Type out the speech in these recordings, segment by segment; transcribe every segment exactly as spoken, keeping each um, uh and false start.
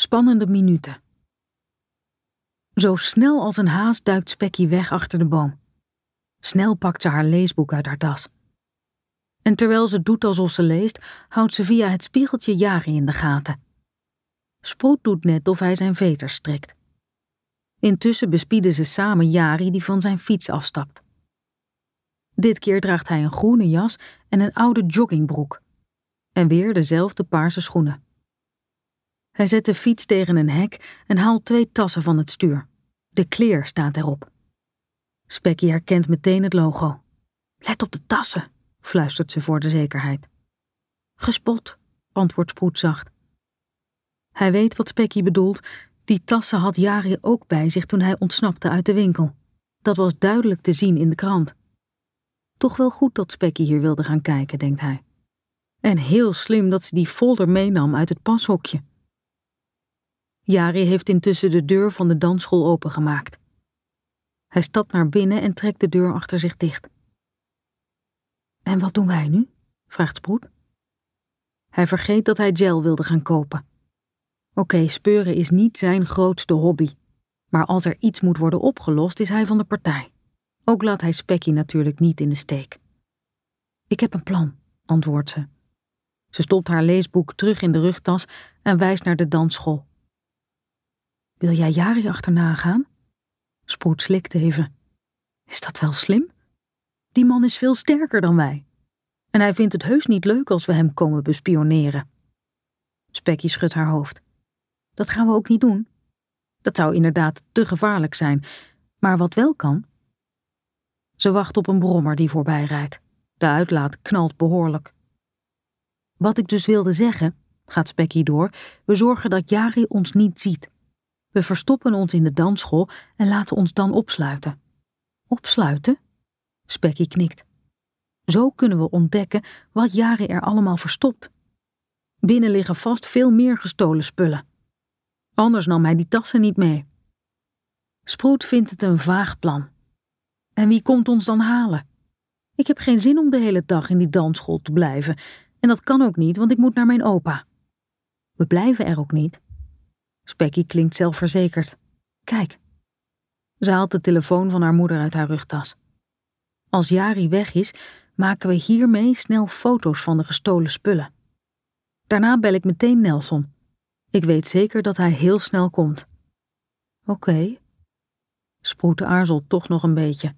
Spannende minuten. Zo snel als een haas duikt Specky weg achter de boom. Snel pakt ze haar leesboek uit haar tas. En terwijl ze doet alsof ze leest, houdt ze via het spiegeltje Jari in de gaten. Sproet doet net of hij zijn veters strekt. Intussen bespieden ze samen Jari die van zijn fiets afstapt. Dit keer draagt hij een groene jas en een oude joggingbroek. En weer dezelfde paarse schoenen. Hij zet de fiets tegen een hek en haalt twee tassen van het stuur. De Kleer staat erop. Specky herkent meteen het logo. Let op de tassen, fluistert ze voor de zekerheid. Gespot, antwoordt Sproet zacht. Hij weet wat Specky bedoelt. Die tassen had Jari ook bij zich toen hij ontsnapte uit de winkel. Dat was duidelijk te zien in de krant. Toch wel goed dat Specky hier wilde gaan kijken, denkt hij. En heel slim dat ze die folder meenam uit het pashokje. Jari heeft intussen de deur van de dansschool opengemaakt. Hij stapt naar binnen en trekt de deur achter zich dicht. En wat doen wij nu? Vraagt Sproet. Hij vergeet dat hij gel wilde gaan kopen. Oké, okay, speuren is niet zijn grootste hobby. Maar als er iets moet worden opgelost, is hij van de partij. Ook laat hij Specky natuurlijk niet in de steek. Ik heb een plan, antwoordt ze. Ze stopt haar leesboek terug in de rugtas en wijst naar de dansschool. Wil jij Jari achterna gaan? Sproet slikt even. Is dat wel slim? Die man is veel sterker dan wij. En hij vindt het heus niet leuk als we hem komen bespioneren. Specky schudt haar hoofd. Dat gaan we ook niet doen. Dat zou inderdaad te gevaarlijk zijn. Maar wat wel kan? Ze wacht op een brommer die voorbij rijdt. De uitlaat knalt behoorlijk. Wat ik dus wilde zeggen, gaat Specky door, we zorgen dat Jari ons niet ziet. We verstoppen ons in de dansschool en laten ons dan opsluiten. Opsluiten? Specky knikt. Zo kunnen we ontdekken wat Jari er allemaal verstopt. Binnen liggen vast veel meer gestolen spullen. Anders nam hij die tassen niet mee. Sproet vindt het een vaag plan. En wie komt ons dan halen? Ik heb geen zin om de hele dag in die dansschool te blijven. En dat kan ook niet, want ik moet naar mijn opa. We blijven er ook niet. Specky klinkt zelfverzekerd. Kijk. Ze haalt de telefoon van haar moeder uit haar rugtas. Als Jari weg is, maken we hiermee snel foto's van de gestolen spullen. Daarna bel ik meteen Nelson. Ik weet zeker dat hij heel snel komt. Oké. Okay. Sproet aarzelt toch nog een beetje.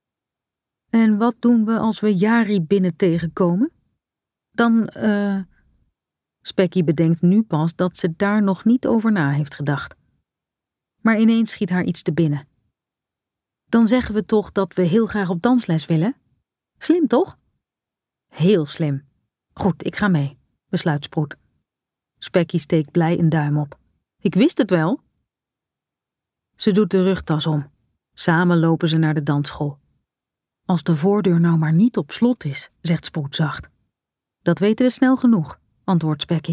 En wat doen we als we Jari binnen tegenkomen? Dan, eh... Uh... Specky bedenkt nu pas dat ze daar nog niet over na heeft gedacht. Maar ineens schiet haar iets te binnen. Dan zeggen we toch dat we heel graag op dansles willen? Slim, toch? Heel slim. Goed, ik ga mee, besluit Sproet. Specky steekt blij een duim op. Ik wist het wel. Ze doet de rugtas om. Samen lopen ze naar de dansschool. Als de voordeur nou maar niet op slot is, zegt Sproet zacht. Dat weten we snel genoeg, antwoordt Specky.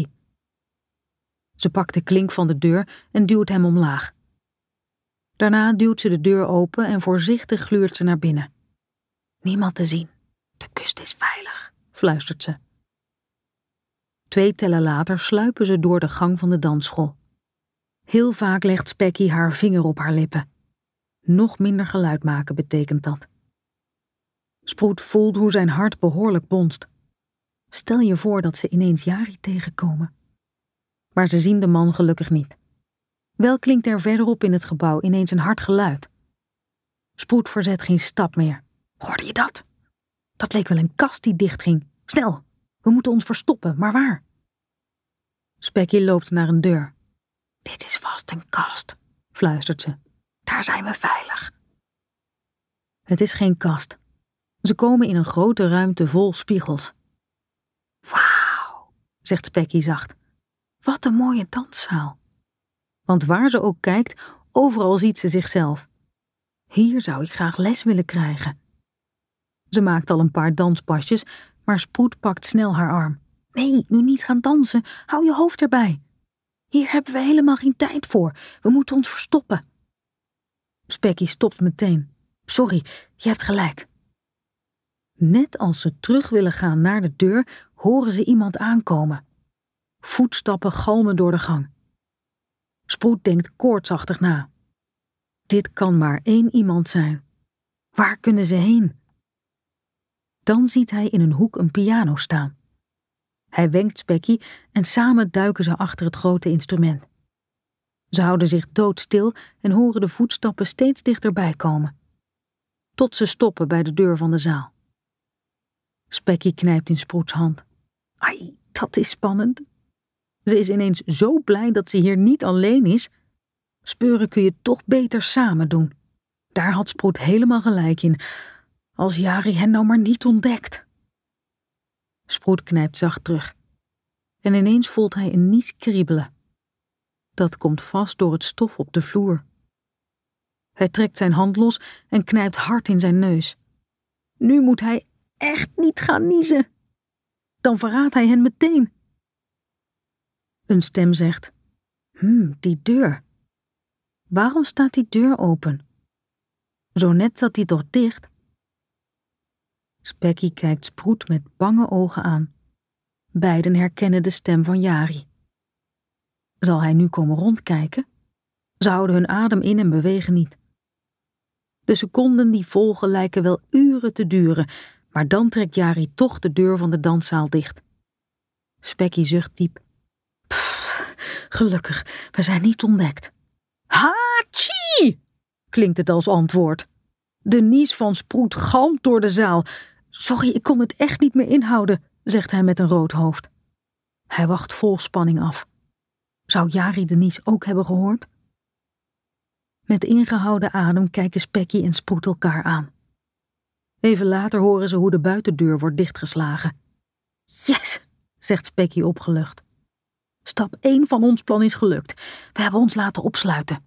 Ze pakt de klink van de deur en duwt hem omlaag. Daarna duwt ze de deur open en voorzichtig gluurt ze naar binnen. Niemand te zien. De kust is veilig, fluistert ze. Twee tellen later sluipen ze door de gang van de dansschool. Heel vaak legt Specky haar vinger op haar lippen. Nog minder geluid maken betekent dat. Sproet voelt hoe zijn hart behoorlijk bonst. Stel je voor dat ze ineens Jari tegenkomen. Maar ze zien de man gelukkig niet. Wel klinkt er verderop in het gebouw ineens een hard geluid. Sproet verzet geen stap meer. Hoorde je dat? Dat leek wel een kast die dichtging. Snel, we moeten ons verstoppen, maar waar? Specky loopt naar een deur. Dit is vast een kast, fluistert ze. Daar zijn we veilig. Het is geen kast. Ze komen in een grote ruimte vol spiegels. Wauw, zegt Specky zacht. Wat een mooie danszaal. Want waar ze ook kijkt, overal ziet ze zichzelf. Hier zou ik graag les willen krijgen. Ze maakt al een paar danspasjes, maar Sproet pakt snel haar arm. Nee, nu niet gaan dansen. Hou je hoofd erbij. Hier hebben we helemaal geen tijd voor. We moeten ons verstoppen. Specky stopt meteen. Sorry, je hebt gelijk. Net als ze terug willen gaan naar de deur, horen ze iemand aankomen. Voetstappen galmen door de gang. Sproet denkt koortsachtig na. Dit kan maar één iemand zijn. Waar kunnen ze heen? Dan ziet hij in een hoek een piano staan. Hij wenkt Specky en samen duiken ze achter het grote instrument. Ze houden zich doodstil en horen de voetstappen steeds dichterbij komen. Tot ze stoppen bij de deur van de zaal. Specky knijpt in Sproets hand. Ai, dat is spannend. Ze is ineens zo blij dat ze hier niet alleen is. Speuren kun je toch beter samen doen. Daar had Sproet helemaal gelijk in. Als Jari hen nou maar niet ontdekt. Sproet knijpt zacht terug. En ineens voelt hij een nies kriebelen. Dat komt vast door het stof op de vloer. Hij trekt zijn hand los en knijpt hard in zijn neus. Nu moet hij echt niet gaan niezen. Dan verraadt hij hen meteen. Een stem zegt: Hm, die deur. Waarom staat die deur open? Zo net zat die toch dicht? Specky kijkt Sproet met bange ogen aan. Beiden herkennen de stem van Jari. Zal hij nu komen rondkijken? Ze houden hun adem in en bewegen niet. De seconden die volgen lijken wel uren te duren, maar dan trekt Jari toch de deur van de danszaal dicht. Specky zucht diep. Pff, gelukkig, we zijn niet ontdekt. Hachi! Klinkt het als antwoord. De nies van Sproet galmt door de zaal. Sorry, ik kon het echt niet meer inhouden, zegt hij met een rood hoofd. Hij wacht vol spanning af. Zou Jari de nies ook hebben gehoord? Met ingehouden adem kijken Specky en Sproet elkaar aan. Even later horen ze hoe de buitendeur wordt dichtgeslagen. Yes, zegt Specky opgelucht. Stap één van ons plan is gelukt. We hebben ons laten opsluiten.